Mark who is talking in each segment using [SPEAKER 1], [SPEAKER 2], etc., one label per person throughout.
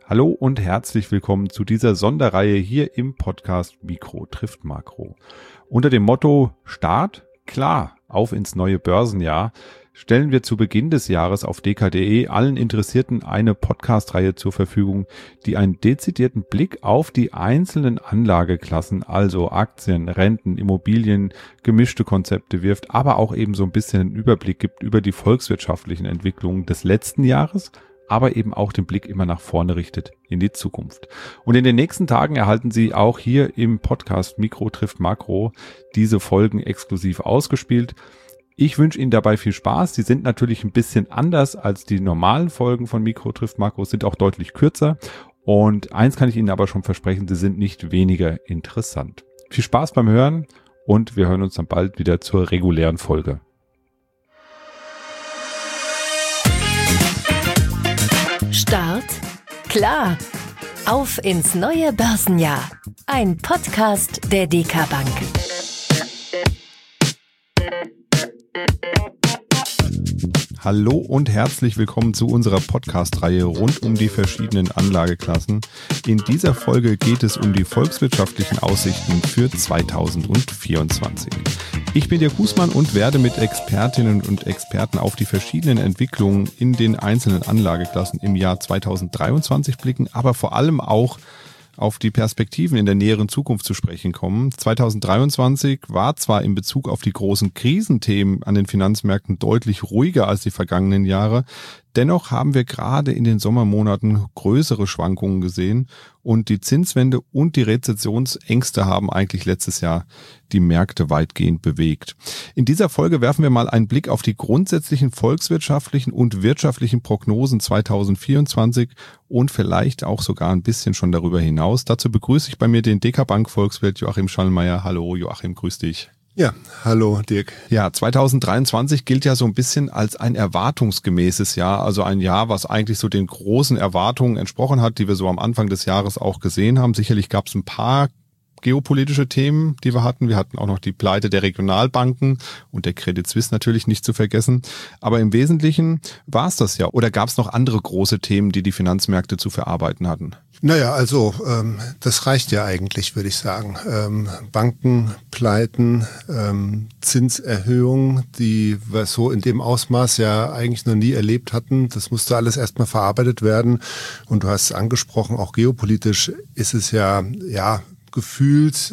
[SPEAKER 1] Hallo und herzlich willkommen zu dieser Sonderreihe hier im Podcast Mikro trifft Makro. Unter dem Motto Start, klar, auf ins neue Börsenjahr stellen wir zu Beginn des Jahres auf dk.de allen Interessierten eine Podcast-Reihe zur Verfügung, die einen dezidierten Blick auf die einzelnen Anlageklassen, also Aktien, Renten, Immobilien, gemischte Konzepte wirft, aber auch eben so ein bisschen einen Überblick gibt über die volkswirtschaftlichen Entwicklungen des letzten Jahres, aber eben auch den Blick immer nach vorne richtet in die Zukunft. Und in den nächsten Tagen erhalten Sie auch hier im Podcast Mikro trifft Makro diese Folgen exklusiv ausgespielt. Ich wünsche Ihnen dabei viel Spaß. Sie sind natürlich ein bisschen anders als die normalen Folgen von Mikro trifft Makro, sind auch deutlich kürzer. Und eins kann ich Ihnen aber schon versprechen, sie sind nicht weniger interessant. Viel Spaß beim Hören und wir hören uns dann bald wieder zur regulären Folge.
[SPEAKER 2] Start, klar, auf ins neue Börsenjahr. Ein Podcast der DK Bank.
[SPEAKER 1] Hallo und herzlich willkommen zu unserer Podcast-Reihe rund um die verschiedenen Anlageklassen. In dieser Folge geht es um die volkswirtschaftlichen Aussichten für 2024. Ich bin Dirk Husmann und werde mit Expertinnen und Experten auf die verschiedenen Entwicklungen in den einzelnen Anlageklassen im Jahr 2023 blicken, aber vor allem auch auf die Perspektiven in der näheren Zukunft zu sprechen kommen. 2023 war zwar in Bezug auf die großen Krisenthemen an den Finanzmärkten deutlich ruhiger als die vergangenen Jahre, dennoch haben wir gerade in den Sommermonaten größere Schwankungen gesehen und die Zinswende und die Rezessionsängste haben eigentlich letztes Jahr die Märkte weitgehend bewegt. In dieser Folge werfen wir mal einen Blick auf die grundsätzlichen volkswirtschaftlichen und wirtschaftlichen Prognosen 2024 und vielleicht auch sogar ein bisschen schon darüber hinaus. Dazu begrüße ich bei mir den DK Bank Volkswirt Joachim Schallmeier. Hallo Joachim, grüß dich.
[SPEAKER 3] Ja, hallo Dirk.
[SPEAKER 1] Ja, 2023 gilt ja so ein bisschen als ein erwartungsgemäßes Jahr, also ein Jahr, was eigentlich so den großen Erwartungen entsprochen hat, die wir so am Anfang des Jahres auch gesehen haben. Sicherlich gab es ein paar geopolitische Themen, die wir hatten. Wir hatten auch noch die Pleite der Regionalbanken und der Credit Suisse natürlich nicht zu vergessen. Aber im Wesentlichen war es das ja. Oder gab es noch andere große Themen, die die Finanzmärkte zu verarbeiten hatten?
[SPEAKER 3] Naja, also das reicht ja eigentlich, würde ich sagen. Bankenpleiten, Zinserhöhungen, die wir so in dem Ausmaß ja eigentlich noch nie erlebt hatten. Das musste alles erstmal verarbeitet werden. Und du hast es angesprochen, auch geopolitisch ist es ja gefühlt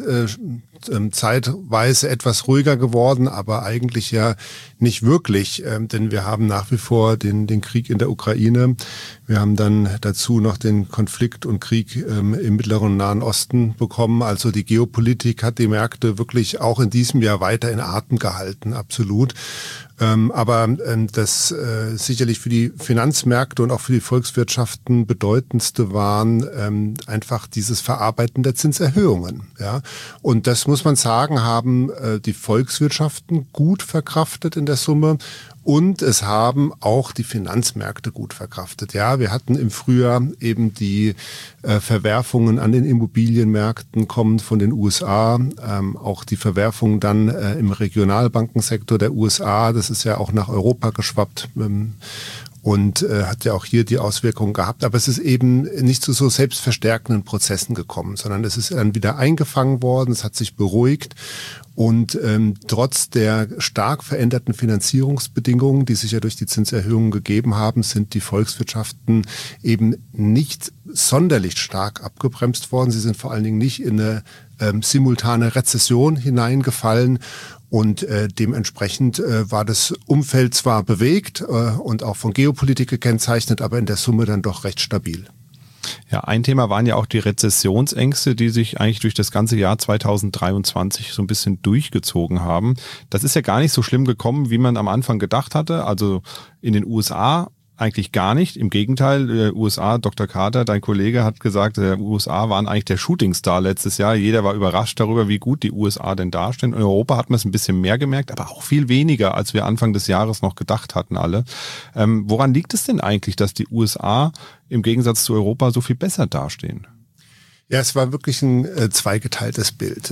[SPEAKER 3] zeitweise etwas ruhiger geworden, aber eigentlich ja nicht wirklich, denn wir haben nach wie vor den Krieg in der Ukraine. Wir haben dann dazu noch den Konflikt und Krieg im Mittleren und Nahen Osten bekommen. Also die Geopolitik hat die Märkte wirklich auch in diesem Jahr weiter in Atem gehalten, absolut. Aber das sicherlich für die Finanzmärkte und auch für die Volkswirtschaften bedeutendste waren einfach dieses Verarbeiten der Zinserhöhungen. Ja, und das muss man sagen, haben die Volkswirtschaften gut verkraftet in der Summe. Und es haben auch die Finanzmärkte gut verkraftet. Ja, wir hatten im Frühjahr eben die Verwerfungen an den Immobilienmärkten kommend von den USA, auch die Verwerfungen dann im Regionalbankensektor der USA. Das ist ja auch nach Europa geschwappt. Und hat ja auch hier die Auswirkungen gehabt. Aber es ist eben nicht zu so selbstverstärkenden Prozessen gekommen, sondern es ist dann wieder eingefangen worden, es hat sich beruhigt. Und trotz der stark veränderten Finanzierungsbedingungen, die sich ja durch die Zinserhöhungen gegeben haben, sind die Volkswirtschaften eben nicht sonderlich stark abgebremst worden. Sie sind vor allen Dingen nicht in eine simultane Rezession hineingefallen. Und dementsprechend war das Umfeld zwar bewegt und auch von Geopolitik gekennzeichnet, aber in der Summe dann doch recht stabil.
[SPEAKER 1] Ja, ein Thema waren ja auch die Rezessionsängste, die sich eigentlich durch das ganze Jahr 2023 so ein bisschen durchgezogen haben. Das ist ja gar nicht so schlimm gekommen, wie man am Anfang gedacht hatte. Also in den USA eigentlich gar nicht. Im Gegenteil, USA, Dr. Carter, dein Kollege, hat gesagt, die USA waren eigentlich der Shootingstar letztes Jahr. Jeder war überrascht darüber, wie gut die USA denn dastehen. In Europa hat man es ein bisschen mehr gemerkt, aber auch viel weniger, als wir Anfang des Jahres noch gedacht hatten alle. Woran liegt es denn eigentlich, dass die USA im Gegensatz zu Europa so viel besser dastehen?
[SPEAKER 3] Ja, es war wirklich ein zweigeteiltes Bild,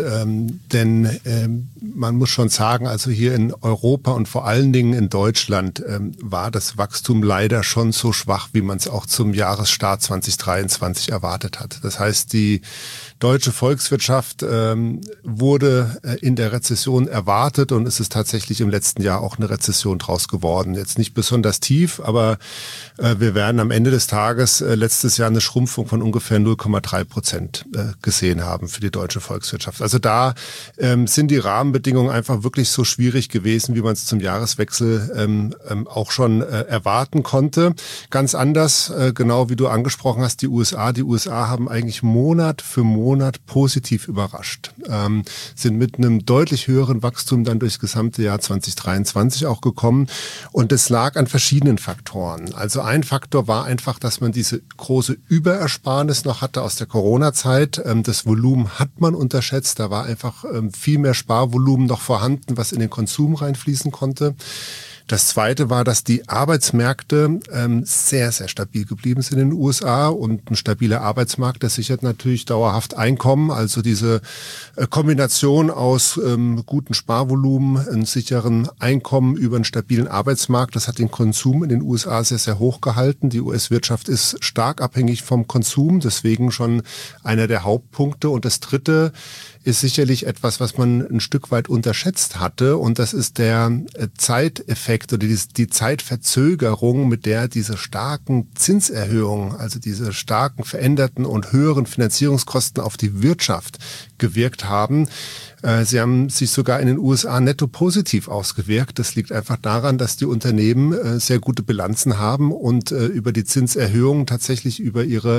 [SPEAKER 3] denn man muss schon sagen, also hier in Europa und vor allen Dingen in Deutschland war das Wachstum leider schon so schwach, wie man es auch zum Jahresstart 2023 erwartet hat. Das heißt, die deutsche Volkswirtschaft wurde in der Rezession erwartet und es ist tatsächlich im letzten Jahr auch eine Rezession draus geworden. Jetzt nicht besonders tief, aber wir werden am Ende des Tages letztes Jahr eine Schrumpfung von ungefähr 0,3% gesehen haben für die deutsche Volkswirtschaft. Also da sind die Rahmenbedingungen einfach wirklich so schwierig gewesen, wie man es zum Jahreswechsel auch schon erwarten konnte. Ganz anders, genau wie du angesprochen hast, die USA. Die USA haben eigentlich Monat für Monat positiv überrascht, sind mit einem deutlich höheren Wachstum dann durchs gesamte Jahr 2023 auch gekommen. Und das lag an verschiedenen Faktoren. Also ein Faktor war einfach, dass man diese große Überersparnis noch hatte aus der Corona-Zeit. Das Volumen hat man unterschätzt. Da war einfach viel mehr Sparvolumen noch vorhanden, was in den Konsum reinfließen konnte. Das Zweite war, dass die Arbeitsmärkte sehr, sehr stabil geblieben sind in den USA und ein stabiler Arbeitsmarkt, der sichert natürlich dauerhaft Einkommen. Also diese Kombination aus guten Sparvolumen, einem sicheren Einkommen über einen stabilen Arbeitsmarkt, das hat den Konsum in den USA sehr, sehr hoch gehalten. Die US-Wirtschaft ist stark abhängig vom Konsum, deswegen schon einer der Hauptpunkte. Und das Dritte ist sicherlich etwas, was man ein Stück weit unterschätzt hatte, und das ist der Zeiteffekt oder die Zeitverzögerung, mit der diese starken Zinserhöhungen, also diese starken veränderten und höheren Finanzierungskosten auf die Wirtschaft gewirkt haben. Sie haben sich sogar in den USA netto positiv ausgewirkt. Das liegt einfach daran, dass die Unternehmen sehr gute Bilanzen haben und über die Zinserhöhungen tatsächlich über ihre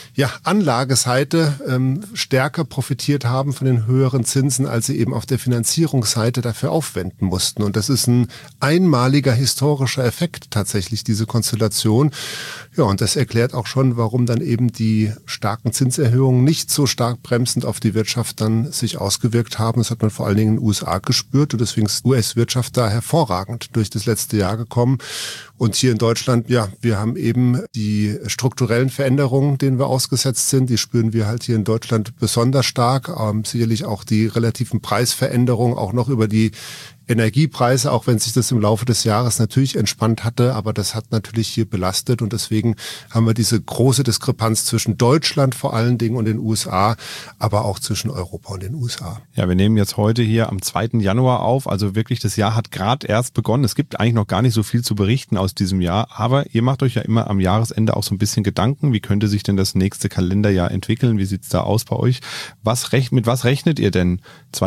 [SPEAKER 3] Anlageseite stärker profitiert haben von den höheren Zinsen, als sie eben auf der Finanzierungsseite dafür aufwenden mussten. Und das ist ein einmaliger historischer Effekt tatsächlich, diese Konstellation. Ja, und das erklärt auch schon, warum dann eben die starken Zinserhöhungen nicht so stark bremsend auf die Wirtschaft dann sich ausgewirkt haben. Das hat man vor allen Dingen in den USA gespürt und deswegen ist die US-Wirtschaft da hervorragend durch das letzte Jahr gekommen. Und hier in Deutschland, ja, wir haben eben die strukturellen Veränderungen, denen wir ausgesetzt sind, die spüren wir halt hier in Deutschland besonders stark. Sicherlich auch die relativen Preisveränderungen, auch noch über die Energiepreise, auch wenn sich das im Laufe des Jahres natürlich entspannt hatte, aber das hat natürlich hier belastet und deswegen haben wir diese große Diskrepanz zwischen Deutschland vor allen Dingen und den USA, aber auch zwischen Europa und den USA.
[SPEAKER 1] Ja, wir nehmen jetzt heute hier am 2. Januar auf, also wirklich das Jahr hat gerade erst begonnen. Es gibt eigentlich noch gar nicht so viel zu berichten aus diesem Jahr, aber ihr macht euch ja immer am Jahresende auch so ein bisschen Gedanken, wie könnte sich denn das nächste Kalenderjahr entwickeln, wie sieht's da aus bei euch? Mit was rechnet ihr denn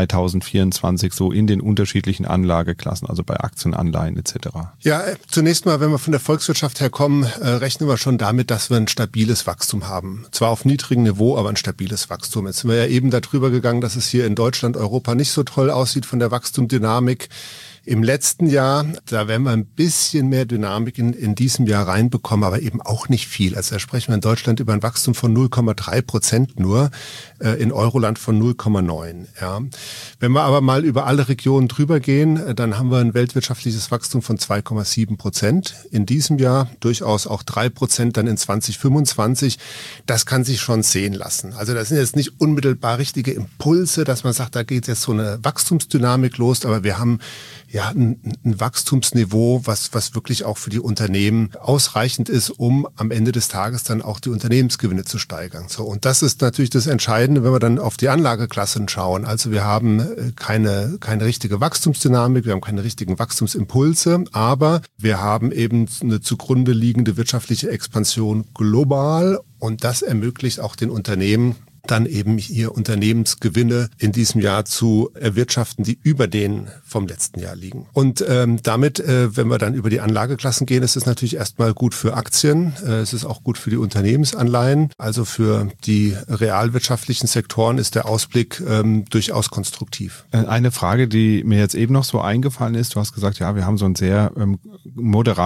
[SPEAKER 1] 2024 so in den unterschiedlichen Anlageklassen, also bei Aktien, Anleihen etc.? Ja,
[SPEAKER 3] zunächst mal, wenn wir von der Volkswirtschaft herkommen, rechnen wir schon damit, dass wir ein stabiles Wachstum haben. Zwar auf niedrigem Niveau, aber ein stabiles Wachstum. Jetzt sind wir ja eben darüber gegangen, dass es hier in Deutschland, Europa nicht so toll aussieht von der Wachstumsdynamik. Im letzten Jahr, da werden wir ein bisschen mehr Dynamik in diesem Jahr reinbekommen, aber eben auch nicht viel. Also da sprechen wir in Deutschland über ein Wachstum von 0,3% nur, in Euroland von 0,9. Ja. Wenn wir aber mal über alle Regionen drüber gehen, dann haben wir ein weltwirtschaftliches Wachstum von 2,7% in diesem Jahr, durchaus auch 3% dann in 2025. Das kann sich schon sehen lassen. Also das sind jetzt nicht unmittelbar richtige Impulse, dass man sagt, da geht jetzt so eine Wachstumsdynamik los, aber wir haben ja ein Wachstumsniveau, was wirklich auch für die Unternehmen ausreichend ist, um am Ende des Tages dann auch die Unternehmensgewinne zu steigern. So, und das ist natürlich das Entscheidende, wenn wir dann auf die Anlageklassen schauen. Also wir haben keine richtige Wachstumsdynamik, wir haben keine richtigen Wachstumsimpulse, aber wir haben eben eine zugrunde liegende wirtschaftliche Expansion global und das ermöglicht auch den Unternehmen, dann eben hier Unternehmensgewinne in diesem Jahr zu erwirtschaften, die über denen vom letzten Jahr liegen. Und damit, wenn wir dann über die Anlageklassen gehen, ist es natürlich erstmal gut für Aktien, es ist auch gut für die Unternehmensanleihen. Also für die realwirtschaftlichen Sektoren ist der Ausblick durchaus konstruktiv.
[SPEAKER 1] Eine Frage, die mir jetzt eben noch so eingefallen ist, du hast gesagt, ja, wir haben so ein sehr moderates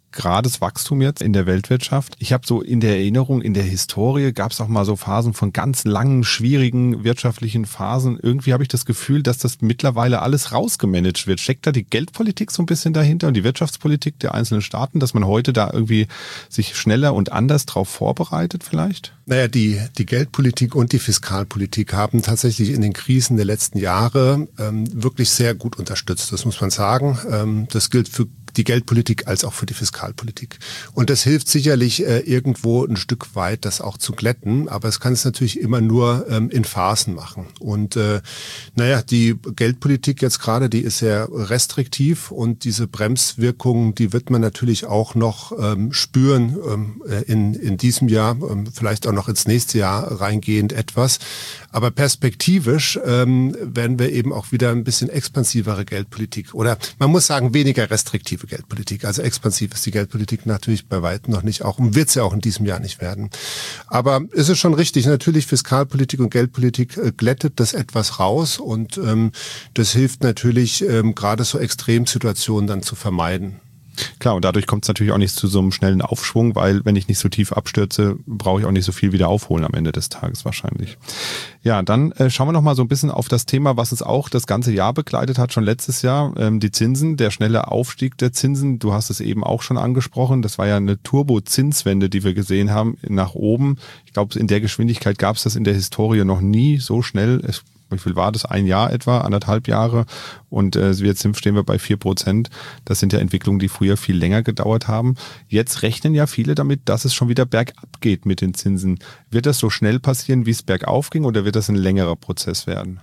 [SPEAKER 1] gerades Wachstum jetzt in der Weltwirtschaft. Ich habe so in der Erinnerung, in der Historie gab es auch mal so Phasen von ganz langen, schwierigen wirtschaftlichen Phasen. Irgendwie habe ich das Gefühl, dass das mittlerweile alles rausgemanagt wird. Steckt da die Geldpolitik so ein bisschen dahinter und die Wirtschaftspolitik der einzelnen Staaten, dass man heute da irgendwie sich schneller und anders drauf vorbereitet vielleicht?
[SPEAKER 3] Naja, die Geldpolitik und die Fiskalpolitik haben tatsächlich in den Krisen der letzten Jahre wirklich sehr gut unterstützt. Das muss man sagen. Das gilt für die Geldpolitik als auch für die Fiskalpolitik. Und das hilft sicherlich irgendwo ein Stück weit, das auch zu glätten, aber es kann es natürlich immer nur in Phasen machen. Und die Geldpolitik jetzt gerade, die ist sehr restriktiv und diese Bremswirkung, die wird man natürlich auch noch spüren in diesem Jahr, vielleicht auch noch ins nächste Jahr reingehend etwas. Aber perspektivisch werden wir eben auch wieder ein bisschen expansivere Geldpolitik oder man muss sagen weniger restriktive Geldpolitik. Also expansiv ist die Geldpolitik natürlich bei weitem noch nicht auch und wird sie auch in diesem Jahr nicht werden. Aber es ist schon richtig, natürlich Fiskalpolitik und Geldpolitik glättet das etwas raus und das hilft natürlich gerade so Extremsituationen dann zu vermeiden.
[SPEAKER 1] Klar, und dadurch kommt es natürlich auch nicht zu so einem schnellen Aufschwung, weil wenn ich nicht so tief abstürze, brauche ich auch nicht so viel wieder aufholen am Ende des Tages wahrscheinlich. Ja, dann schauen wir noch mal so ein bisschen auf das Thema, was es auch das ganze Jahr begleitet hat, schon letztes Jahr, die Zinsen, der schnelle Aufstieg der Zinsen. Du hast es eben auch schon angesprochen, das war ja eine Turbo-Zinswende, die wir gesehen haben, nach oben. Ich glaube, in der Geschwindigkeit gab es das in der Historie noch nie so schnell. Wie viel war das? 1 Jahr etwa, 1,5 Jahre und jetzt stehen wir bei 4%. Das sind ja Entwicklungen, die früher viel länger gedauert haben. Jetzt rechnen ja viele damit, dass es schon wieder bergab geht mit den Zinsen. Wird das so schnell passieren, wie es bergauf ging oder wird das ein längerer Prozess werden?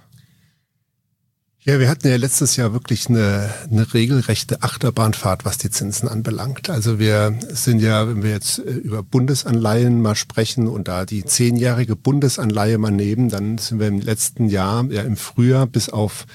[SPEAKER 3] Ja, wir hatten ja letztes Jahr wirklich eine regelrechte Achterbahnfahrt, was die Zinsen anbelangt. Also wir sind ja, wenn wir jetzt über Bundesanleihen mal sprechen und da die 10-jährige Bundesanleihe mal nehmen, dann sind wir im letzten Jahr, ja im Frühjahr bis auf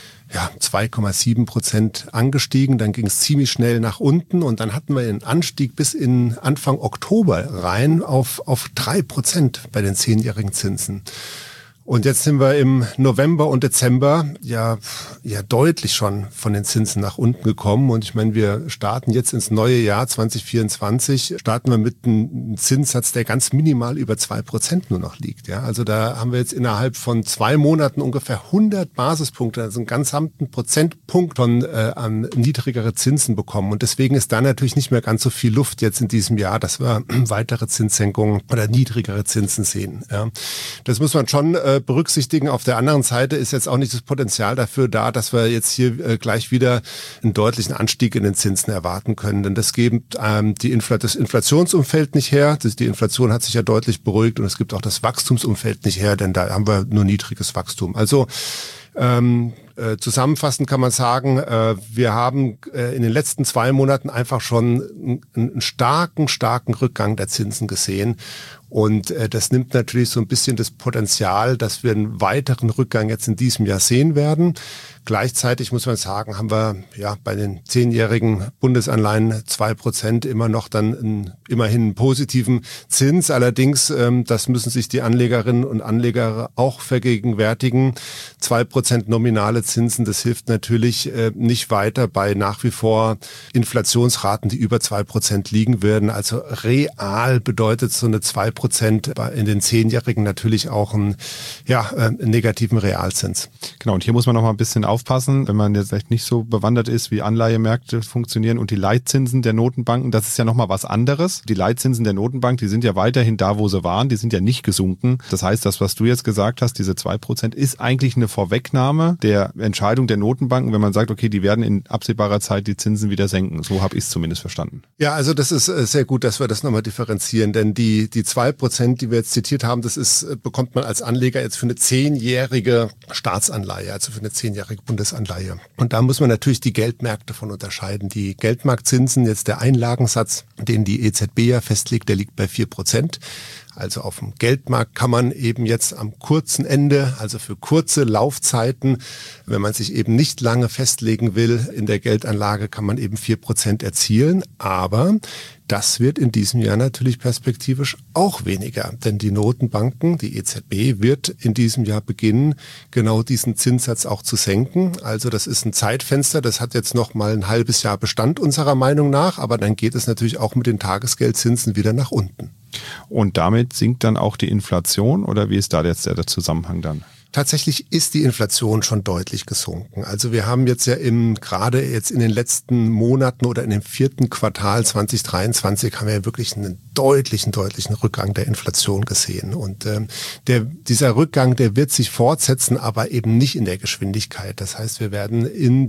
[SPEAKER 3] 2,7% angestiegen. Dann ging es ziemlich schnell nach unten und dann hatten wir einen Anstieg bis in Anfang Oktober rein auf 3% bei den 10-jährigen Zinsen. Und jetzt sind wir im November und Dezember ja deutlich schon von den Zinsen nach unten gekommen. Und ich meine, wir starten jetzt ins neue Jahr 2024, starten wir mit einem Zinssatz, der ganz minimal über 2% nur noch liegt. Ja, also da haben wir jetzt innerhalb von 2 Monaten ungefähr 100 Basispunkte, also einen gesamten Prozentpunkt von an niedrigere Zinsen bekommen. Und deswegen ist da natürlich nicht mehr ganz so viel Luft jetzt in diesem Jahr, dass wir weitere Zinssenkungen oder niedrigere Zinsen sehen. Ja, das muss man schon berücksichtigen. Auf der anderen Seite ist jetzt auch nicht das Potenzial dafür da, dass wir jetzt hier gleich wieder einen deutlichen Anstieg in den Zinsen erwarten können. Denn das gibt das Inflationsumfeld nicht her. Die Inflation hat sich ja deutlich beruhigt und es gibt auch das Wachstumsumfeld nicht her, denn da haben wir nur niedriges Wachstum. Also zusammenfassend kann man sagen, wir haben in den letzten 2 Monaten einfach schon einen starken Rückgang der Zinsen gesehen. Und das nimmt natürlich so ein bisschen das Potenzial, dass wir einen weiteren Rückgang jetzt in diesem Jahr sehen werden. Gleichzeitig muss man sagen, haben wir ja bei den 10-jährigen Bundesanleihen 2% immer noch dann immerhin einen positiven Zins. Allerdings, das müssen sich die Anlegerinnen und Anleger auch vergegenwärtigen. 2% nominale Zinsen, das hilft natürlich nicht weiter bei nach wie vor Inflationsraten, die über 2% liegen werden. Also real bedeutet so eine 2% in den 10-jährigen natürlich auch einen negativen Realzins.
[SPEAKER 1] Genau, und hier muss man noch mal ein bisschen aufpassen, wenn man jetzt vielleicht nicht so bewandert ist, wie Anleihemärkte funktionieren und die Leitzinsen der Notenbanken, das ist ja nochmal was anderes. Die Leitzinsen der Notenbank, die sind ja weiterhin da, wo sie waren, die sind ja nicht gesunken. Das heißt, das, was du jetzt gesagt hast, diese 2%, ist eigentlich eine Vorwegnahme der Entscheidung der Notenbanken, wenn man sagt, okay, die werden in absehbarer Zeit die Zinsen wieder senken. So habe ich es zumindest verstanden.
[SPEAKER 3] Ja, also das ist sehr gut, dass wir das nochmal differenzieren, denn die 2%, die wir jetzt zitiert haben, bekommt man als Anleger jetzt für eine 10-jährige Staatsanleihe, also für eine 10-jährige Bundesanleihe. Und da muss man natürlich die Geldmärkte von unterscheiden. Die Geldmarktzinsen, jetzt der Einlagensatz, den die EZB ja festlegt, der liegt bei 4%. Also auf dem Geldmarkt kann man eben jetzt am kurzen Ende, also für kurze Laufzeiten, wenn man sich eben nicht lange festlegen will in der Geldanlage, kann man eben 4% erzielen. Aber das wird in diesem Jahr natürlich perspektivisch auch weniger, denn die Notenbanken, die EZB, wird in diesem Jahr beginnen, genau diesen Zinssatz auch zu senken. Also das ist ein Zeitfenster, das hat jetzt noch mal ein halbes Jahr Bestand unserer Meinung nach, aber dann geht es natürlich auch mit den Tagesgeldzinsen wieder nach unten.
[SPEAKER 1] Und damit sinkt dann auch die Inflation oder wie ist da jetzt der Zusammenhang dann?
[SPEAKER 3] Tatsächlich ist die Inflation schon deutlich gesunken. Also wir haben jetzt ja gerade jetzt in den letzten Monaten oder in dem 4. Quartal 2023 haben wir ja wirklich einen deutlichen Rückgang der Inflation gesehen. Und dieser Rückgang, der wird sich fortsetzen, aber eben nicht in der Geschwindigkeit. Das heißt, wir werden in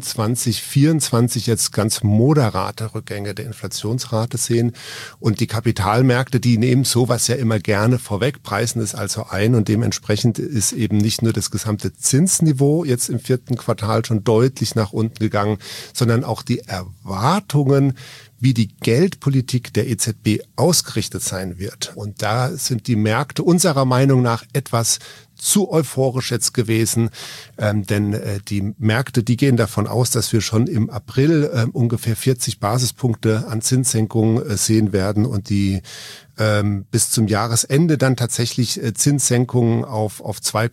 [SPEAKER 3] 2024 jetzt ganz moderate Rückgänge der Inflationsrate sehen. Und die Kapitalmärkte, die nehmen sowas ja immer gerne vorweg, preisen es also ein und dementsprechend ist eben nicht nur das gesamte Zinsniveau jetzt im 4. Quartal schon deutlich nach unten gegangen, sondern auch die Erwartungen, wie die Geldpolitik der EZB ausgerichtet sein wird. Und da sind die Märkte unserer Meinung nach etwas zu euphorisch jetzt gewesen, denn die Märkte, die gehen davon aus, dass wir schon im April ungefähr 40 Basispunkte an Zinssenkungen sehen werden und die bis zum Jahresende dann tatsächlich Zinssenkungen auf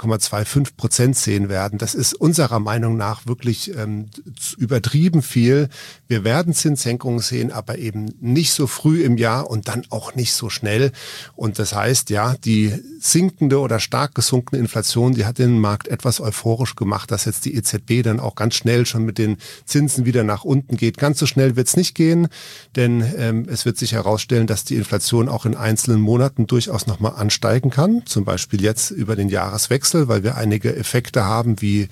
[SPEAKER 3] 2,25% sehen werden. Das ist unserer Meinung nach wirklich übertrieben viel. Wir werden Zinssenkungen sehen, aber eben nicht so früh im Jahr und dann auch nicht so schnell. Und das heißt, ja, die sinkende oder stark gesunkene Inflation, die hat den Markt etwas euphorisch gemacht, dass jetzt die EZB dann auch ganz schnell schon mit den Zinsen wieder nach unten geht. Ganz so schnell wird es nicht gehen, denn es wird sich herausstellen, dass die Inflation auch in einzelnen Monaten durchaus nochmal ansteigen kann. Zum Beispiel jetzt über den Jahreswechsel, weil wir einige Effekte haben wie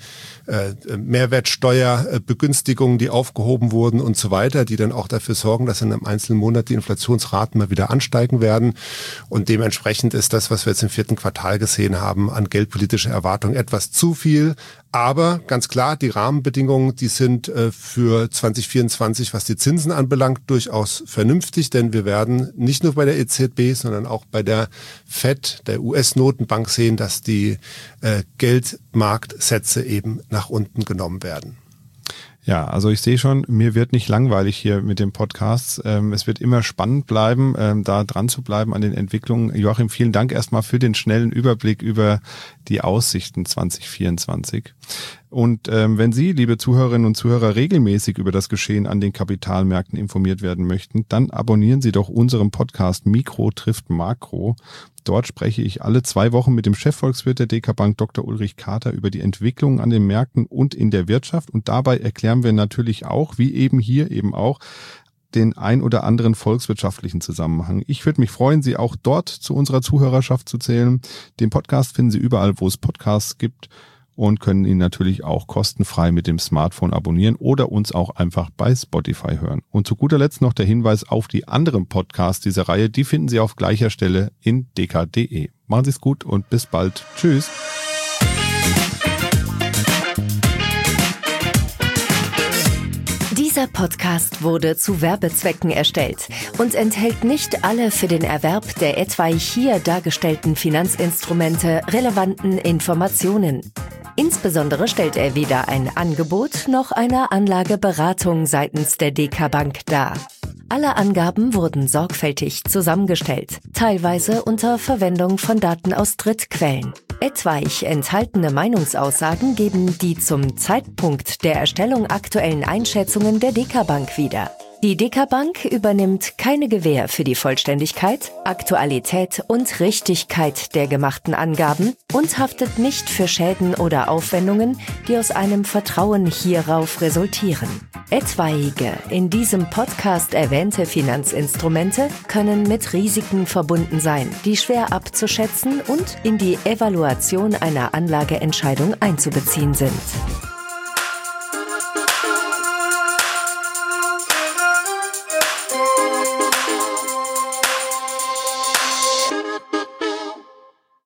[SPEAKER 3] Mehrwertsteuerbegünstigungen, die aufgehoben wurden und so weiter, die dann auch dafür sorgen, dass in einem einzelnen Monat die Inflationsraten mal wieder ansteigen werden. Und dementsprechend ist das, was wir jetzt im 4. Quartal gesehen haben, an geldpolitischer Erwartung etwas zu viel. Aber ganz klar, die Rahmenbedingungen, die sind für 2024, was die Zinsen anbelangt, durchaus vernünftig, denn wir werden nicht nur bei der EZB, sondern auch bei der FED, der US-Notenbank sehen, dass die Geldmarktsätze eben nach unten genommen werden.
[SPEAKER 1] Ja, also ich sehe schon, mir wird nicht langweilig hier mit dem Podcast. Es wird immer spannend bleiben, da dran zu bleiben an den Entwicklungen. Joachim, vielen Dank erstmal für den schnellen Überblick über die Aussichten 2024. Und wenn Sie, liebe Zuhörerinnen und Zuhörer, regelmäßig über das Geschehen an den Kapitalmärkten informiert werden möchten, dann abonnieren Sie doch unseren Podcast Mikro trifft Makro. Dort spreche ich alle 2 Wochen mit dem Chefvolkswirt der DK Bank, Dr. Ulrich Kater, über die Entwicklungen an den Märkten und in der Wirtschaft. Und dabei erklären wir natürlich auch, wie eben hier eben auch, den ein oder anderen volkswirtschaftlichen Zusammenhang. Ich würde mich freuen, Sie auch dort zu unserer Zuhörerschaft zu zählen. Den Podcast finden Sie überall, wo es Podcasts gibt und können ihn natürlich auch kostenfrei mit dem Smartphone abonnieren oder uns auch einfach bei Spotify hören. Und zu guter Letzt noch der Hinweis auf die anderen Podcasts dieser Reihe. Die finden Sie auf gleicher Stelle in dk.de. Machen Sie es gut und bis bald. Tschüss.
[SPEAKER 2] Dieser Podcast wurde zu Werbezwecken erstellt und enthält nicht alle für den Erwerb der etwaig hier dargestellten Finanzinstrumente relevanten Informationen. Insbesondere stellt er weder ein Angebot noch eine Anlageberatung seitens der DK Bank dar. Alle Angaben wurden sorgfältig zusammengestellt, teilweise unter Verwendung von Daten aus Drittquellen. Etwaig enthaltene Meinungsaussagen geben die zum Zeitpunkt der Erstellung aktuellen Einschätzungen der DK Bank wieder. Die DK Bank übernimmt keine Gewähr für die Vollständigkeit, Aktualität und Richtigkeit der gemachten Angaben und haftet nicht für Schäden oder Aufwendungen, die aus einem Vertrauen hierauf resultieren. Etwaige in diesem Podcast erwähnte Finanzinstrumente können mit Risiken verbunden sein, die schwer abzuschätzen und in die Evaluation einer Anlageentscheidung einzubeziehen sind.